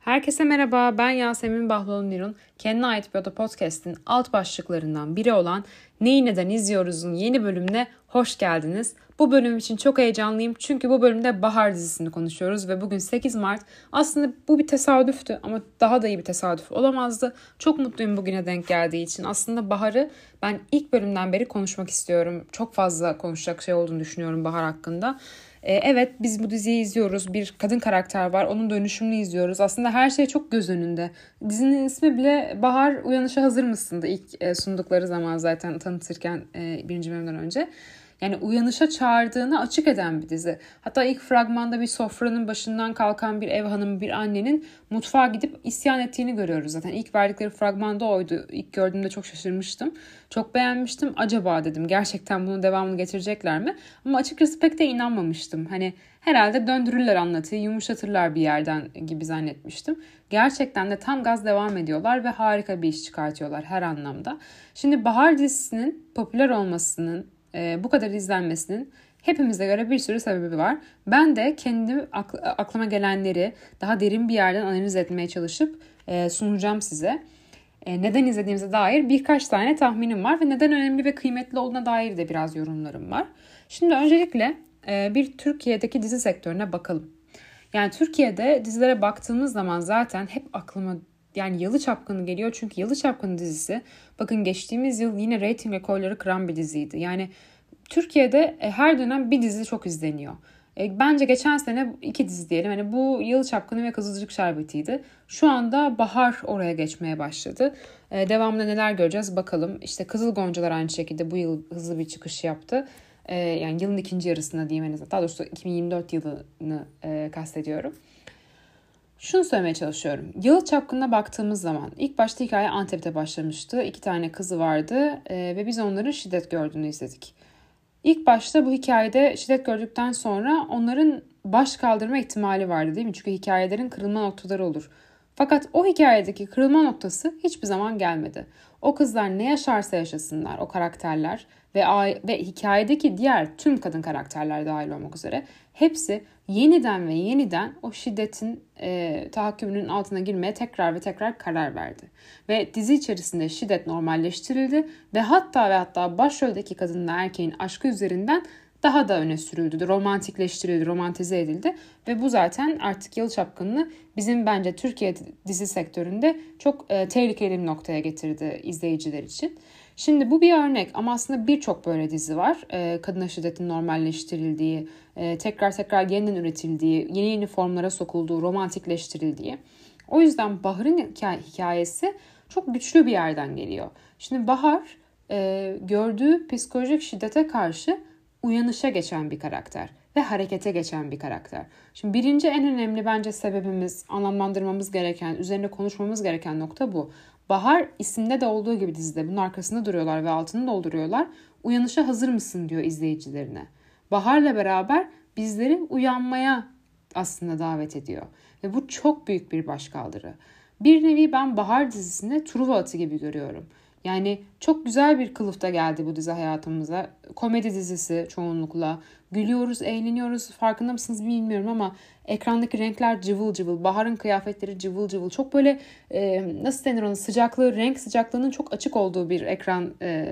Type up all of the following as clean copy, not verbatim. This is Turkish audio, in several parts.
Herkese merhaba, ben Yasemin Bahlol-Nirun. Kendine ait bir oda podcast'in alt başlıklarından biri olan Neyi Neden İzliyoruz'un yeni bölümüne hoş geldiniz. Bu bölüm için çok heyecanlıyım çünkü bu bölümde Bahar dizisini konuşuyoruz ve bugün 8 Mart. Aslında bu bir tesadüftü ama daha da iyi bir tesadüf olamazdı. Çok mutluyum bugüne denk geldiği için. Aslında Bahar'ı ben ilk bölümden beri konuşmak istiyorum. Çok fazla konuşacak şey olduğunu düşünüyorum Bahar hakkında. Evet, biz bu diziyi izliyoruz. Bir kadın karakter var. Onun dönüşümünü izliyoruz. Aslında her şey çok göz önünde. Dizinin ismi bile Bahar Uyanışa Hazır mısın'dı ilk sundukları zaman zaten tanıtırken birinci bölümden önce. Yani uyanışa çağırdığını açık eden bir dizi. Hatta ilk fragmanda bir sofranın başından kalkan bir ev hanımı, bir annenin mutfağa gidip isyan ettiğini görüyoruz zaten. İlk verdikleri fragmanda oydu. İlk gördüğümde çok şaşırmıştım. Çok beğenmiştim. Acaba dedim gerçekten bunun devamını getirecekler mi? Ama açıkçası pek de inanmamıştım. Hani herhalde döndürürler anlatıyı, yumuşatırlar bir yerden gibi zannetmiştim. Gerçekten de tam gaz devam ediyorlar ve harika bir iş çıkartıyorlar her anlamda. Şimdi Bahar dizisinin popüler olmasının, bu kadar izlenmesinin hepimize göre bir sürü sebebi var. Ben de kendi aklıma gelenleri daha derin bir yerden analiz etmeye çalışıp sunacağım size. Neden izlediğimize dair birkaç tane tahminim var ve neden önemli ve kıymetli olduğuna dair de biraz yorumlarım var. Şimdi öncelikle bir Türkiye'deki dizi sektörüne bakalım. Yani Türkiye'de dizilere baktığımız zaman zaten hep aklıma Yalı Çapkını geliyor. Çünkü Yalı Çapkını dizisi bakın geçtiğimiz yıl yine reyting rekorları kıran bir diziydi. Yani Türkiye'de her dönem bir dizi çok izleniyor. Bence geçen sene 2 dizi diyelim. Hani bu Yalı Çapkını ve Kızılcık Şerbeti'ydi. Şu anda Bahar oraya geçmeye başladı. Devamında neler göreceğiz bakalım. İşte Kızıl Goncalar aynı şekilde bu yıl hızlı bir çıkış yaptı. Yani yılın ikinci yarısına diyeyim en azından. Daha doğrusu 2024 yılını kastediyorum. Şunu söylemeye çalışıyorum. Yalı Çapkını'na baktığımız zaman ilk başta hikaye Antep'te başlamıştı. 2 tane kızı vardı ve biz onların şiddet gördüğünü izledik. İlk başta bu hikayede şiddet gördükten sonra onların baş kaldırma ihtimali vardı değil mi? Çünkü hikayelerin kırılma noktaları olur. Fakat o hikayedeki kırılma noktası hiçbir zaman gelmedi. O kızlar ne yaşarsa yaşasınlar, o karakterler ve hikayedeki diğer tüm kadın karakterler dahil olmak üzere hepsi yeniden ve yeniden o şiddetin tahakkümünün altına girmeye tekrar ve tekrar karar verdi. Ve dizi içerisinde şiddet normalleştirildi ve hatta başroldeki kadınla erkeğin aşkı üzerinden daha da öne sürüldü, romantikleştirildi, romantize edildi ve bu zaten artık Yalı Çapkını'nı bizim bence Türkiye dizi sektöründe çok tehlikeli bir noktaya getirdi izleyiciler için. Şimdi bu bir örnek ama aslında birçok böyle dizi var. Kadına şiddetin normalleştirildiği, tekrar yeniden üretildiği, yeni formlara sokulduğu, romantikleştirildiği. O yüzden Bahar'ın hikayesi çok güçlü bir yerden geliyor. Şimdi Bahar gördüğü psikolojik şiddete karşı uyanışa geçen bir karakter ve harekete geçen bir karakter. Şimdi birinci en önemli bence sebebimiz, anlamlandırmamız gereken, üzerine konuşmamız gereken nokta bu. Bahar isimde de olduğu gibi dizide bunun arkasında duruyorlar ve altını dolduruyorlar. Uyanışa hazır mısın diyor izleyicilerine. Bahar'la beraber bizleri uyanmaya aslında davet ediyor. Ve bu çok büyük bir başkaldırı. Bir nevi ben Bahar dizisinde Truva atı gibi görüyorum. Yani çok güzel bir kılıfta geldi bu dizi hayatımıza. Komedi dizisi çoğunlukla. Gülüyoruz, eğleniyoruz. Farkında mısınız bilmiyorum ama ekrandaki renkler cıvıl cıvıl. Bahar'ın kıyafetleri cıvıl cıvıl. Çok böyle nasıl denir ona, sıcaklığı, renk sıcaklığının çok açık olduğu bir ekran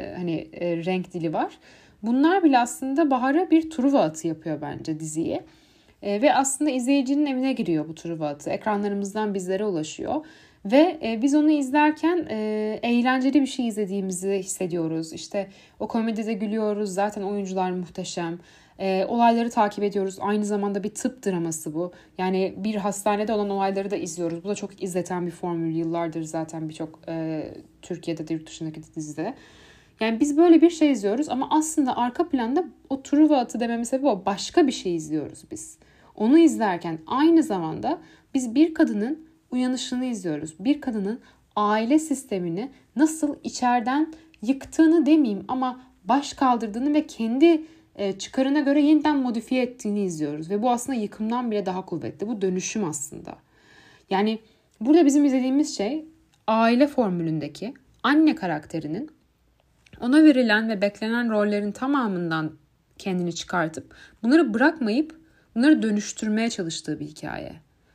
renk dili var. Bunlar bile aslında Bahar'a bir Truva atı yapıyor bence diziye. Ve aslında izleyicinin evine giriyor bu Truva atı. Ekranlarımızdan bizlere ulaşıyor. Ve biz onu izlerken eğlenceli bir şey izlediğimizi hissediyoruz. İşte o komedide gülüyoruz. Zaten oyuncular muhteşem. Olayları takip ediyoruz. Aynı zamanda bir tıp draması bu. Yani bir hastanede olan olayları da izliyoruz. Bu da çok izleten bir formül. Yıllardır zaten birçok Türkiye'de de yurt dışındaki dizide. Yani biz böyle bir şey izliyoruz ama aslında arka planda o Truva atı dememin sebebi o. Başka bir şey izliyoruz biz. Onu izlerken aynı zamanda biz bir kadının uyanışını izliyoruz. Bir kadının aile sistemini nasıl içeriden yıktığını demeyeyim ama baş kaldırdığını ve kendi çıkarına göre yeniden modifiye ettiğini izliyoruz. Ve bu aslında yıkımdan bile daha kuvvetli. Bu dönüşüm aslında. Yani burada bizim izlediğimiz şey aile formülündeki anne karakterinin ona verilen ve beklenen rollerin tamamından kendini çıkartıp bunları bırakmayıp bunları dönüştürmeye çalıştığı bir hikaye.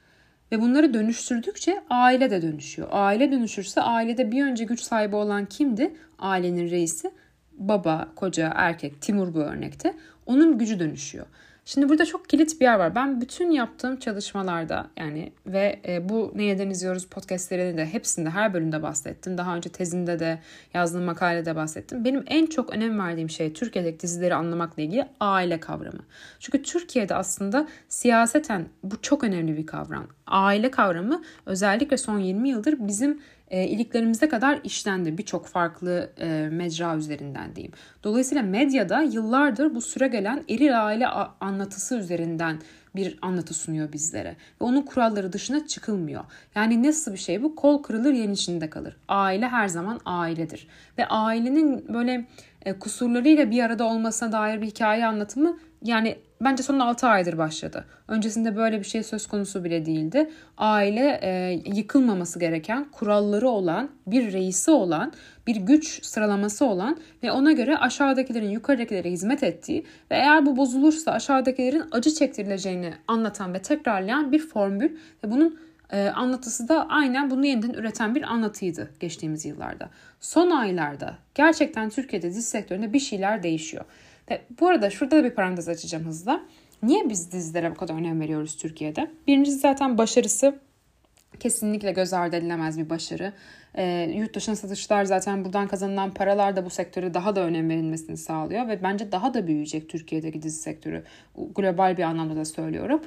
Ve bunları dönüştürdükçe aile de dönüşüyor. Aile dönüşürse ailede bir önce güç sahibi olan kimdi? Ailenin reisi baba, koca, erkek, Timur bu örnekte. Onun gücü dönüşüyor. Şimdi burada çok kilit bir yer var. Ben bütün yaptığım çalışmalarda yani ve bu Neyden İzliyoruz podcastlerinde de hepsinde her bölümde bahsettim. Daha önce tezimde de yazdığım makalede bahsettim. Benim en çok önem verdiğim şey Türkiye'deki dizileri anlamakla ilgili aile kavramı. Çünkü Türkiye'de aslında siyaseten bu çok önemli bir kavram. Aile kavramı özellikle son 20 yıldır bizim iliklerimize kadar işlendi birçok farklı mecra üzerinden diyeyim. Dolayısıyla medyada yıllardır bu süregelen eril aile anlatısı üzerinden bir anlatı sunuyor bizlere. Ve onun kuralları dışına çıkılmıyor. Yani nasıl bir şey bu? Kol kırılır yen içinde kalır. Aile her zaman ailedir. Ve ailenin böyle kusurlarıyla bir arada olmasına dair bir hikaye anlatımı yani bence son 6 aydır başladı. Öncesinde böyle bir şey söz konusu bile değildi. Aile yıkılmaması gereken, kuralları olan, bir reisi olan, bir güç sıralaması olan ve ona göre aşağıdakilerin yukarıdakilere hizmet ettiği ve eğer bu bozulursa aşağıdakilerin acı çektirileceğini anlatan ve tekrarlayan bir formül ve bunun anlatısı da aynen bunu yeniden üreten bir anlatıydı geçtiğimiz yıllarda. Son aylarda gerçekten Türkiye'de dizi sektöründe bir şeyler değişiyor. Ve bu arada şurada da bir parantez açacağım hızla. Niye biz dizilere bu kadar önem veriyoruz Türkiye'de? Birincisi zaten başarısı kesinlikle göz ardı edilemez bir başarı. Yurt dışına satışlar zaten buradan kazanılan paralar da bu sektöre daha da önem verilmesini sağlıyor ve bence daha da büyüyecek Türkiye'deki dizi sektörü. Global bir anlamda da söylüyorum.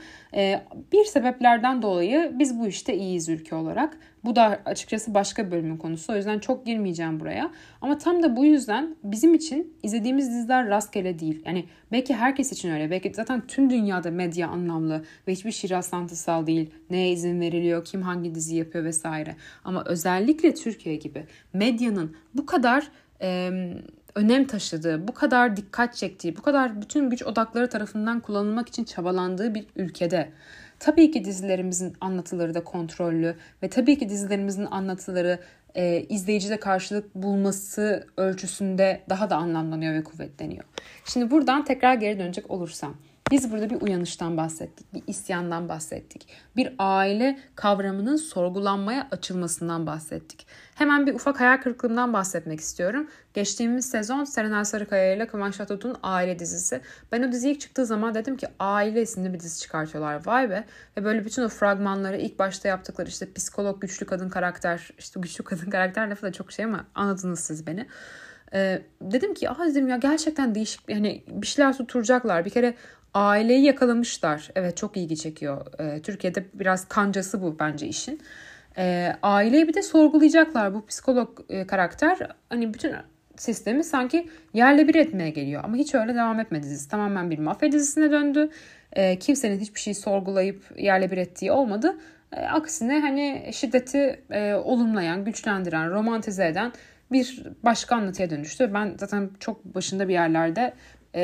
Bir sebeplerden dolayı biz bu işte iyiyiz ülke olarak. Bu da açıkçası başka bir bölümün konusu. O yüzden çok girmeyeceğim buraya. Ama tam da bu yüzden bizim için izlediğimiz diziler rastgele değil. Yani belki herkes için öyle. Belki zaten tüm dünyada medya anlamlı ve hiçbir şey rastlantısal değil. Neye izin veriliyor, kim hangi dizi yapıyor vesaire. Ama özellikle Türkiye gibi medyanın bu kadar önem taşıdığı, bu kadar dikkat çektiği, bu kadar bütün güç odakları tarafından kullanılmak için çabalandığı bir ülkede tabii ki dizilerimizin anlatıları da kontrollü ve tabii ki dizilerimizin anlatıları izleyicide karşılık bulması ölçüsünde daha da anlamlanıyor ve kuvvetleniyor. Şimdi buradan tekrar geri dönecek olursam. Biz burada bir uyanıştan bahsettik, bir isyandan bahsettik. Bir aile kavramının sorgulanmaya açılmasından bahsettik. Hemen bir ufak hayal kırıklığından bahsetmek istiyorum. Geçtiğimiz sezon Serenay Sarıkaya ile Kıvanç Tatlıtuğ'un Aile dizisi. Ben o dizi ilk çıktığı zaman dedim ki Aile isimli bir dizi çıkartıyorlar. Vay be. Ve böyle bütün o fragmanları ilk başta yaptıkları işte psikolog güçlü kadın karakter. İşte güçlü kadın karakter lafı da çok şey ama anladınız siz beni. Dedim ki dedim ya gerçekten değişik yani bir şeyler tutturacaklar. Bir kere aileyi yakalamışlar. Evet çok ilgi çekiyor. Türkiye'de biraz kancası bu bence işin. Aileyi bir de sorgulayacaklar. Bu psikolog karakter hani bütün sistemi sanki yerle bir etmeye geliyor. Ama hiç öyle devam etmedi dizisi. Tamamen bir mafya dizisine döndü. Kimsenin hiçbir şey sorgulayıp yerle bir ettiği olmadı. Aksine hani şiddeti olumlayan, güçlendiren, romantize eden bir başka anlatıya dönüştü. Ben zaten çok başında bir yerlerde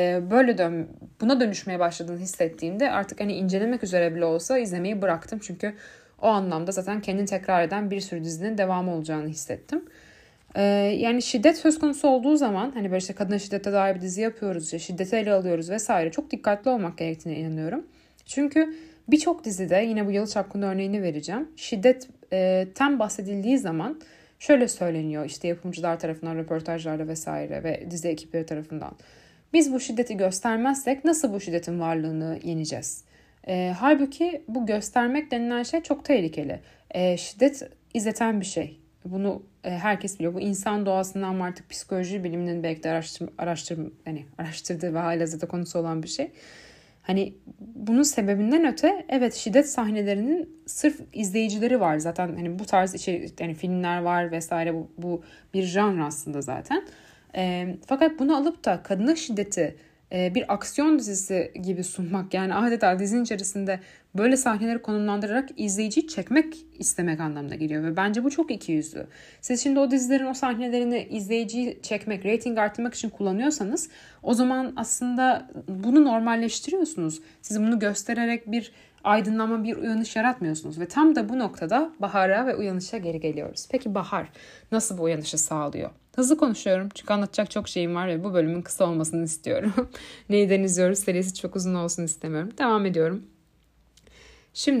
buna dönüşmeye başladığını hissettiğimde artık hani incelemek üzere bile olsa izlemeyi bıraktım. Çünkü o anlamda zaten kendini tekrar eden bir sürü dizinin devamı olacağını hissettim. Yani şiddet söz konusu olduğu zaman hani böyle işte kadına şiddete dair bir dizi yapıyoruz, işte şiddeti ele alıyoruz vesaire çok dikkatli olmak gerektiğine inanıyorum. Çünkü birçok dizide yine bu Yalı Çapkını örneğini vereceğim. Şiddetten bahsedildiği zaman şöyle söyleniyor işte yapımcılar tarafından röportajlarda vesaire ve dizi ekipleri tarafından. Biz bu şiddeti göstermezsek nasıl bu şiddetin varlığını yeneceğiz? Halbuki bu göstermek denilen şey çok tehlikeli. Şiddet izleten bir şey. Bunu herkes biliyor. Bu insan doğasından mı artık psikoloji biliminin belki de araştırdığı ve halihazırda konusu olan bir şey. Hani bunun sebebinden öte evet şiddet sahnelerinin sırf izleyicileri var zaten hani bu tarz içerik yani filmler var vesaire bu bir janr aslında zaten. Fakat bunu alıp da kadına şiddeti bir aksiyon dizisi gibi sunmak yani adeta dizinin içerisinde böyle sahneleri konumlandırarak izleyiciyi çekmek istemek anlamına geliyor ve bence bu çok ikiyüzlü. Siz şimdi o dizilerin o sahnelerini izleyiciyi çekmek, reyting arttırmak için kullanıyorsanız o zaman aslında bunu normalleştiriyorsunuz. Siz bunu göstererek bir aydınlanma, bir uyanış yaratmıyorsunuz ve tam da bu noktada bahara ve uyanışa geri geliyoruz. Peki bahar nasıl bu uyanışı sağlıyor? Hızlı konuşuyorum çünkü anlatacak çok şeyim var ve bu bölümün kısa olmasını istiyorum. Neyden izliyoruz serisi çok uzun olsun istemiyorum. Devam ediyorum. Şimdi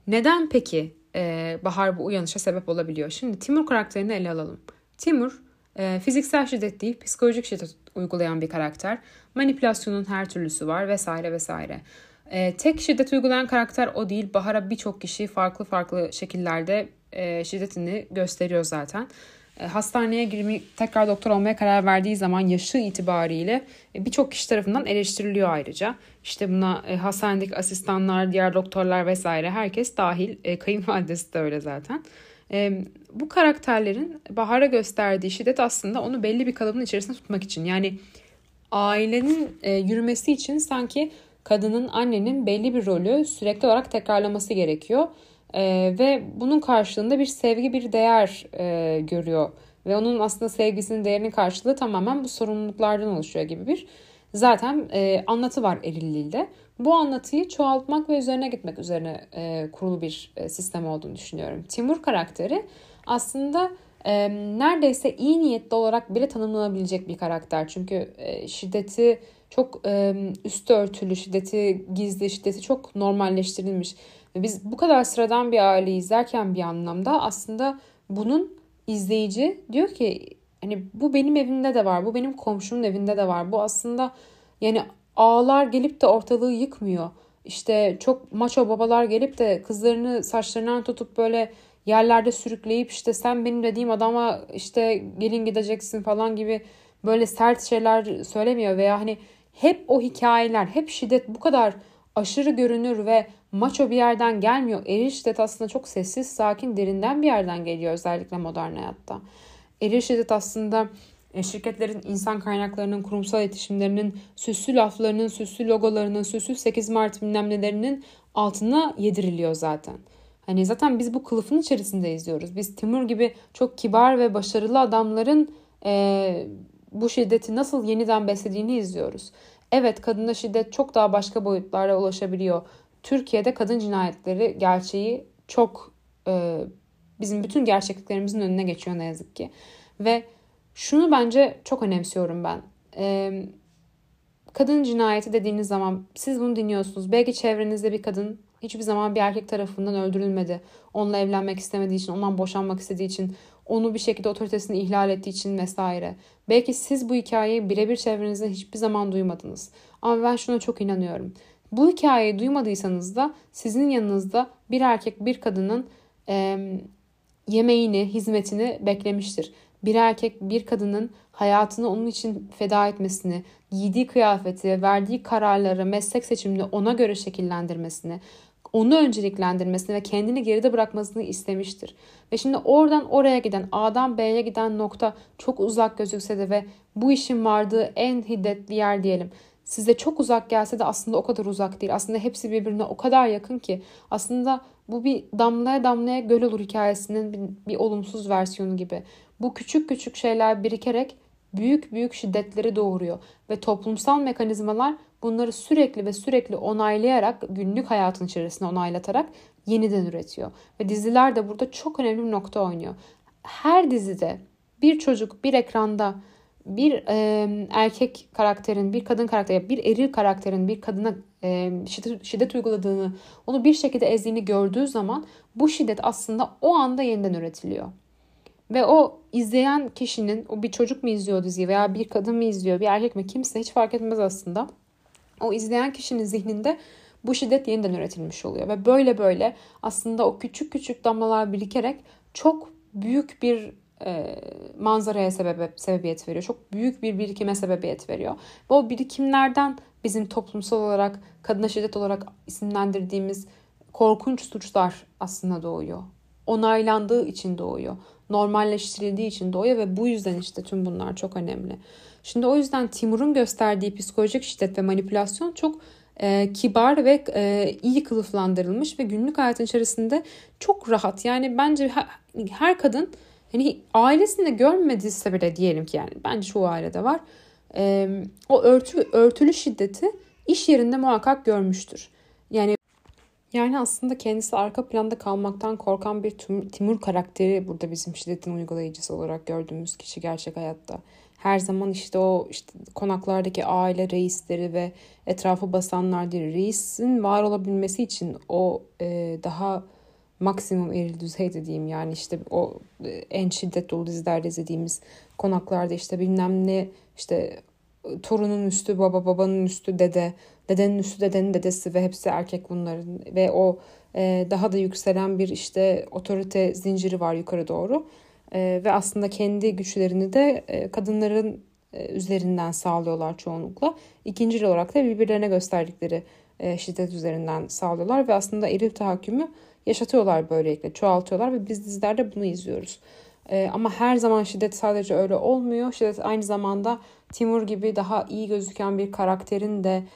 Neden peki Bahar bu uyanışa sebep olabiliyor? Şimdi Timur karakterini ele alalım. Timur fiziksel şiddet değil, psikolojik şiddet uygulayan bir karakter. Manipülasyonun her türlüsü var vesaire vesaire. Tek şiddet uygulayan karakter o değil. Bahar'a birçok kişi farklı farklı şekillerde şiddetini gösteriyor zaten. Hastaneye girip tekrar doktor olmaya karar verdiği zaman yaşı itibariyle birçok kişi tarafından eleştiriliyor ayrıca. İşte buna hastanedeki asistanlar, diğer doktorlar vesaire herkes dahil. Kayınvalidesi de öyle zaten. Bu karakterlerin Bahar'a gösterdiği şiddet aslında onu belli bir kalıbın içerisinde tutmak için. Yani ailenin yürümesi için sanki kadının, annenin belli bir rolü sürekli olarak tekrarlaması gerekiyor. Ve bunun karşılığında bir sevgi, bir değer görüyor. Ve onun aslında sevgisinin, değerinin karşılığı tamamen bu sorumluluklardan oluşuyor gibi bir zaten anlatı var Erilli'de. Bu anlatıyı çoğaltmak ve üzerine gitmek üzerine kurulu bir sistem olduğunu düşünüyorum. Timur karakteri aslında neredeyse iyi niyetli olarak bile tanımlanabilecek bir karakter. Çünkü şiddeti çok üstü örtülü, şiddeti gizli, şiddeti çok normalleştirilmiş. Ve biz bu kadar sıradan bir aileyi izlerken bir anlamda aslında bunun izleyici diyor ki hani bu benim evimde de var, bu benim komşumun evinde de var. Bu aslında yani ağalar gelip de ortalığı yıkmıyor. İşte çok maço babalar gelip de kızlarını saçlarından tutup böyle yerlerde sürükleyip işte sen benim dediğim adama işte gelin gideceksin falan gibi böyle sert şeyler söylemiyor. Veya hani hep o hikayeler, hep şiddet bu kadar aşırı görünür ve maço bir yerden gelmiyor. Eril şiddet aslında çok sessiz, sakin, derinden bir yerden geliyor özellikle modern hayatta. Eril şiddet aslında şirketlerin insan kaynaklarının, kurumsal iletişimlerinin, süslü laflarının, süslü logolarının, süslü 8 Mart bilmem nelerinin altına yediriliyor zaten. Hani zaten biz bu kılıfın içerisinde izliyoruz. Biz Timur gibi çok kibar ve başarılı adamların bu şiddeti nasıl yeniden beslediğini izliyoruz. Evet, kadına şiddet çok daha başka boyutlara ulaşabiliyor. Türkiye'de kadın cinayetleri gerçeği çok bizim bütün gerçekliklerimizin önüne geçiyor ne yazık ki. Ve şunu bence çok önemsiyorum ben. Kadın cinayeti dediğiniz zaman siz bunu dinliyorsunuz. Belki çevrenizde bir kadın hiçbir zaman bir erkek tarafından öldürülmedi. Onunla evlenmek istemediği için, ondan boşanmak istediği için, onu bir şekilde otoritesini ihlal ettiği için vesaire. Belki siz bu hikayeyi birebir çevrenizde hiçbir zaman duymadınız. Ama ben şuna çok inanıyorum. Bu hikayeyi duymadıysanız da sizin yanınızda bir erkek bir kadının yemeğini, hizmetini beklemiştir. Bir erkek bir kadının hayatını onun için feda etmesini, giydiği kıyafeti, verdiği kararları, meslek seçimini ona göre şekillendirmesini, onu önceliklendirmesini ve kendini geride bırakmasını istemiştir. Ve şimdi oradan oraya giden, A'dan B'ye giden nokta çok uzak gözükse de ve bu işin vardığı en hiddetli yer diyelim, size çok uzak gelse de aslında o kadar uzak değil. Aslında hepsi birbirine o kadar yakın ki aslında bu bir damlaya damlaya göl olur hikayesinin bir olumsuz versiyonu gibi. Bu küçük küçük şeyler birikerek büyük büyük şiddetleri doğuruyor. Ve toplumsal mekanizmalar bunları sürekli ve sürekli onaylayarak, günlük hayatın içerisinde onaylatarak yeniden üretiyor. Ve diziler de burada çok önemli bir nokta oynuyor. Her dizide bir çocuk bir ekranda bir erkek karakterin, bir kadın karakterin, bir eril karakterin bir kadına şiddet uyguladığını, onu bir şekilde ezdiğini gördüğü zaman bu şiddet aslında o anda yeniden üretiliyor. Ve o izleyen kişinin, o bir çocuk mu izliyor diziyi veya bir kadın mı izliyor, bir erkek mi, kimse hiç fark etmez aslında. O izleyen kişinin zihninde bu şiddet yeniden üretilmiş oluyor. Ve böyle böyle aslında o küçük küçük damlalar birikerek çok büyük bir manzaraya sebebiyet veriyor. Çok büyük bir birikime sebebiyet veriyor. Ve o birikimlerden bizim toplumsal olarak kadına şiddet olarak isimlendirdiğimiz korkunç suçlar aslında doğuyor. Onaylandığı için doğuyor. Normalleştirildiği için doğuyor ve bu yüzden işte tüm bunlar çok önemli. Şimdi o yüzden Timur'un gösterdiği psikolojik şiddet ve manipülasyon çok kibar ve iyi kılıflandırılmış ve günlük hayatın içerisinde çok rahat. Yani bence her kadın hani ailesinde görmediyse bile diyelim ki yani bence çoğu ailede var. O örtülü şiddeti iş yerinde muhakkak görmüştür. Yani aslında kendisi arka planda kalmaktan korkan bir Timur karakteri burada bizim şiddetin uygulayıcısı olarak gördüğümüz kişi gerçek hayatta. her zaman işte o işte konaklardaki aile reisleri ve etrafı basanlar değil. Reisin var olabilmesi için o daha maksimum eril düzeyde diyeyim, yani işte o en şiddet dolu dizilerde izlediğimiz konaklarda işte bilmem ne, işte torunun üstü baba, babanın üstü dede, dedenin üstü dedenin dedesi ve hepsi erkek bunların ve o daha da yükselen bir işte otorite zinciri var yukarı doğru. Ve aslında kendi güçlerini de kadınların üzerinden sağlıyorlar çoğunlukla. İkincil olarak da birbirlerine gösterdikleri şiddet üzerinden sağlıyorlar ve aslında eril tahakkümü yaşatıyorlar, böylelikle çoğaltıyorlar ve biz dizilerde bunu izliyoruz. Ama her zaman şiddet sadece öyle olmuyor. Şiddet aynı zamanda Timur gibi daha iyi gözüken bir karakterin de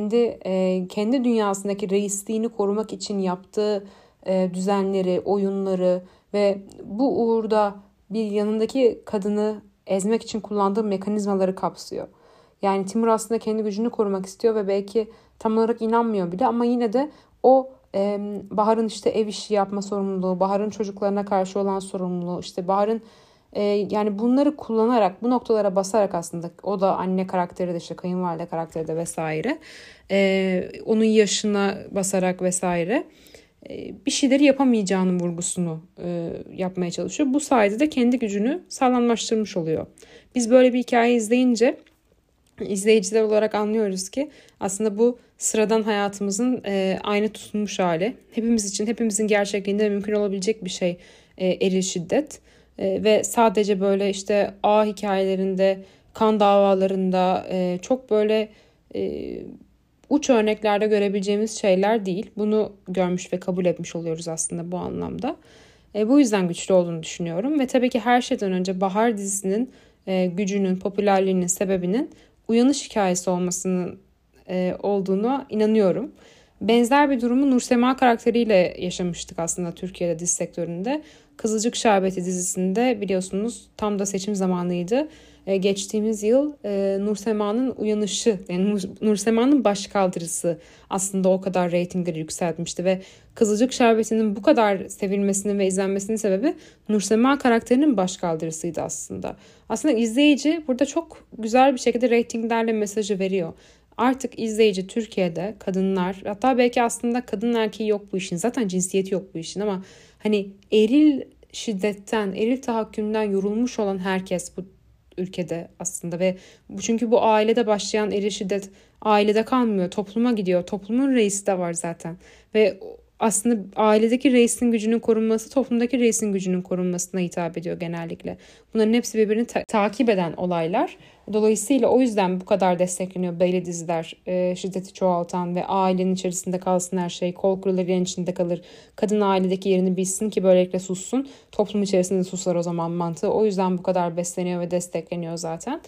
kendi dünyasındaki reisliğini korumak için yaptığı düzenleri, oyunları ve bu uğurda bir yanındaki kadını ezmek için kullandığı mekanizmaları kapsıyor. Yani Timur aslında kendi gücünü korumak istiyor ve belki tam olarak inanmıyor bile, ama yine de o Bahar'ın işte ev işi yapma sorumluluğu, Bahar'ın çocuklarına karşı olan sorumluluğu, işte Bahar'ın yani bunları kullanarak, bu noktalara basarak aslında o da anne karakteri de işte kayınvalide karakteri de vesaire, onun yaşına basarak vesaire bir şeyleri yapamayacağının vurgusunu yapmaya çalışıyor. Bu sayede de kendi gücünü sağlamlaştırmış oluyor. Biz böyle bir hikaye izleyince izleyiciler olarak anlıyoruz ki aslında bu sıradan hayatımızın aynı tutulmuş hali. Hepimiz için, hepimizin gerçekliğinde mümkün olabilecek bir şey eril şiddet. Ve sadece böyle işte ağ hikayelerinde, kan davalarında çok böyle uç örneklerde görebileceğimiz şeyler değil. Bunu görmüş ve kabul etmiş oluyoruz aslında bu anlamda. Bu yüzden güçlü olduğunu düşünüyorum. Ve tabii ki her şeyden önce Bahar dizisinin gücünün, popülerliğinin sebebinin uyanış hikayesi olmasının olduğuna inanıyorum. Benzer bir durumu Nursema karakteriyle yaşamıştık aslında Türkiye'de dizi sektöründe. Kızılcık Şerbeti dizisinde biliyorsunuz tam da seçim zamanıydı. Geçtiğimiz yıl Nursema'nın uyanışı, yani Nursema'nın başkaldırısı aslında o kadar reytingleri yükseltmişti ve Kızılcık Şerbeti'nin bu kadar sevilmesinin ve izlenmesinin sebebi Nursema karakterinin başkaldırısıydı aslında. Aslında izleyici burada çok güzel bir şekilde reytinglerle mesajı veriyor. Artık izleyici Türkiye'de kadınlar, hatta belki aslında kadın erkeği yok bu işin, zaten cinsiyeti yok bu işin, ama hani eril şiddetten, eril tahakkümden yorulmuş olan herkes bu ülkede aslında ve çünkü bu ailede başlayan eril şiddet ailede kalmıyor, topluma gidiyor. Toplumun reisi de var zaten ve aslında ailedeki reisin gücünün korunması toplumdaki reisin gücünün korunmasına hitap ediyor genellikle. Bunların hepsi birbirini takip eden olaylar. Dolayısıyla o yüzden bu kadar destekleniyor belli diziler, şiddeti çoğaltan ve ailenin içerisinde kalsın her şey, kol kırılır yerin içinde kalır, kadın ailedeki yerini bilsin ki böylelikle sussun, toplum içerisinde susar o zaman mantığı. O yüzden bu kadar besleniyor ve destekleniyor zaten.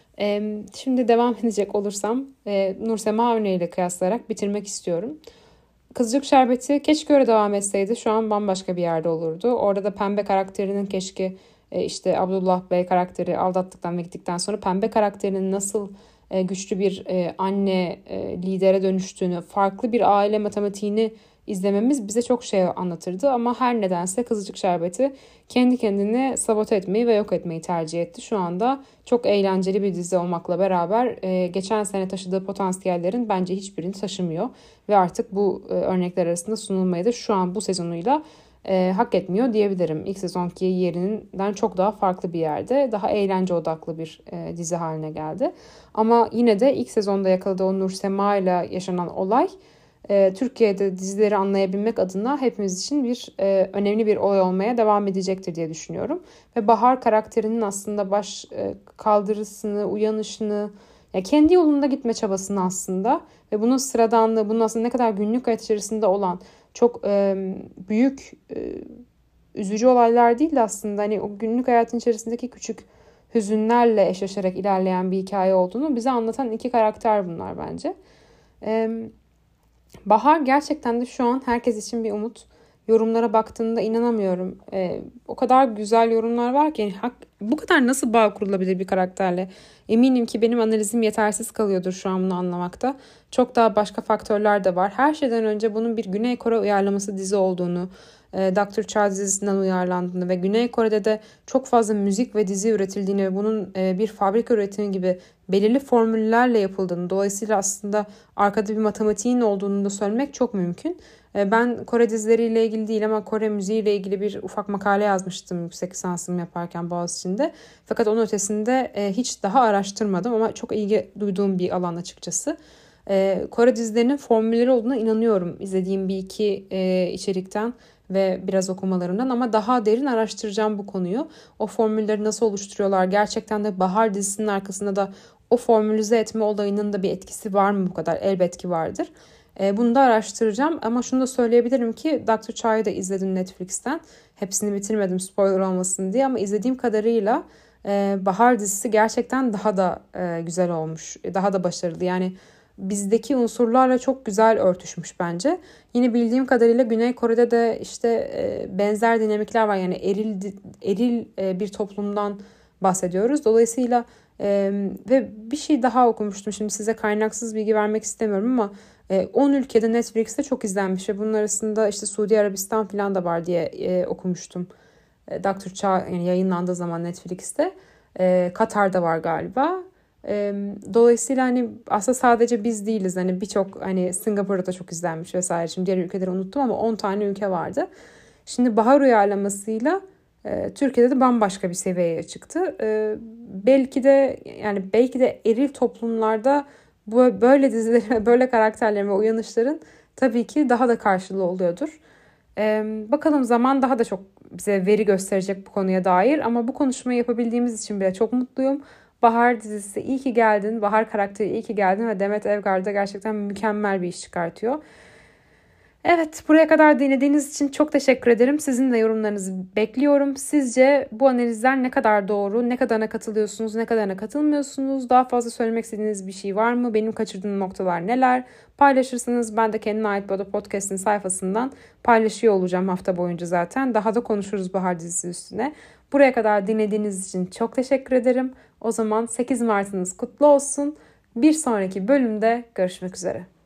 Şimdi devam edecek olursam Nursema örneğiyle kıyaslayarak bitirmek istiyorum. Kızılcık Şerbeti keşke öyle devam etseydi şu an bambaşka bir yerde olurdu. Orada da Pembe karakterinin keşke işte Abdullah Bey karakteri aldattıktan ve gittikten sonra Pembe karakterinin nasıl güçlü bir anne lidere dönüştüğünü, farklı bir aile matematiğini izlememiz bize çok şey anlatırdı. Ama her nedense Kızılcık Şerbeti kendi kendini sabote etmeyi ve yok etmeyi tercih etti. Şu anda çok eğlenceli bir dizi olmakla beraber geçen sene taşıdığı potansiyellerin bence hiçbirini taşımıyor. Ve artık bu örnekler arasında sunulmayı da şu an bu sezonuyla hak etmiyor diyebilirim. İlk sezonki yerinden çok daha farklı bir yerde, daha eğlence odaklı bir dizi haline geldi. Ama yine de ilk sezonda yakaladığı o Nursema ile yaşanan olay Türkiye'de dizileri anlayabilmek adına hepimiz için önemli bir olay olmaya devam edecektir diye düşünüyorum. Ve Bahar karakterinin aslında baş kaldırısını, uyanışını, ya kendi yolunda gitme çabasını aslında ve bunun sıradanlığı, bunun aslında ne kadar günlük hayat içerisinde olan çok büyük üzücü olaylar değil de aslında hani o günlük hayatın içerisindeki küçük hüzünlerle eşleşerek ilerleyen bir hikaye olduğunu bize anlatan iki karakter bunlar bence. Bahar gerçekten de şu an herkes için bir umut. Yorumlara baktığımda inanamıyorum. O kadar güzel yorumlar var ki bu kadar nasıl bağ kurulabilir bir karakterle? Eminim ki benim analizim yetersiz kalıyordur şu an bunu anlamakta. Çok daha başka faktörler de var. Her şeyden önce bunun bir Güney Kore uyarlaması dizi olduğunu, Dr. Child dizisinden uyarlandığını ve Güney Kore'de de çok fazla müzik ve dizi üretildiğini ve bunun bir fabrika üretimi gibi belirli formüllerle yapıldığını, dolayısıyla aslında arkada bir matematiğin olduğunu da söylemek çok mümkün. Ben Kore dizileriyle ilgili değil ama Kore müziğiyle ilgili bir ufak makale yazmıştım yüksek lisansımı yaparken Boğaziçi'nde. Fakat onun ötesinde hiç daha araştırmadım ama çok ilgi duyduğum bir alan açıkçası. Kore dizilerinin formülleri olduğuna inanıyorum izlediğim bir iki içerikten ve biraz okumalarımdan, ama daha derin araştıracağım bu konuyu. O formülleri nasıl oluşturuyorlar? Gerçekten de Bahar dizisinin arkasında da o formülize etme olayının da bir etkisi var mı bu kadar? Elbet ki vardır. Bunu da araştıracağım ama şunu da söyleyebilirim ki Dr. Cha'yı da izledim Netflix'ten. Hepsini bitirmedim spoiler olmasın diye ama izlediğim kadarıyla Bahar dizisi gerçekten daha da güzel olmuş. Daha da başarılı. Yani bizdeki unsurlarla çok güzel örtüşmüş bence. Yine bildiğim kadarıyla Güney Kore'de de işte benzer dinamikler var. Yani eril bir toplumdan bahsediyoruz. Dolayısıyla ve bir şey daha okumuştum. Şimdi size kaynaksız bilgi vermek istemiyorum ama 10 ülkede Netflix'te çok izlenmiş ve bunun arasında işte Suudi Arabistan falan da var diye okumuştum. Dr. Cha yani yayınlandığı zaman Netflix'te. Katar'da var galiba. Dolayısıyla hani aslında sadece biz değiliz. Hani birçok, hani Singapur'da da çok izlenmiş vesaire. Şimdi diğer ülkeleri unuttum ama 10 tane ülke vardı. Şimdi bahar uyarlamasıyla Türkiye'de de bambaşka bir seviyeye çıktı. Belki de eril toplumlarda böyle dizilerin, böyle karakterlerin ve uyanışların tabii ki daha da karşılığı oluyordur. Bakalım zaman daha da çok bize veri gösterecek bu konuya dair ama bu konuşmayı yapabildiğimiz için bile çok mutluyum. Bahar dizisi iyi ki geldin, Bahar karakteri iyi ki geldin ve Demet Evgar da gerçekten mükemmel bir iş çıkartıyor. Evet, buraya kadar dinlediğiniz için çok teşekkür ederim. Sizin de yorumlarınızı bekliyorum. Sizce bu analizler ne kadar doğru? Ne kadarına katılıyorsunuz? Ne kadarına katılmıyorsunuz? Daha fazla söylemek istediğiniz bir şey var mı? Benim kaçırdığım noktalar neler? Paylaşırsanız ben de Kendine Ait Bir Oda Podcast'in sayfasından paylaşıyor olacağım hafta boyunca zaten. Daha da konuşuruz Bahar dizisi üstüne. Buraya kadar dinlediğiniz için çok teşekkür ederim. O zaman 8 Mart'ınız kutlu olsun. Bir sonraki bölümde görüşmek üzere.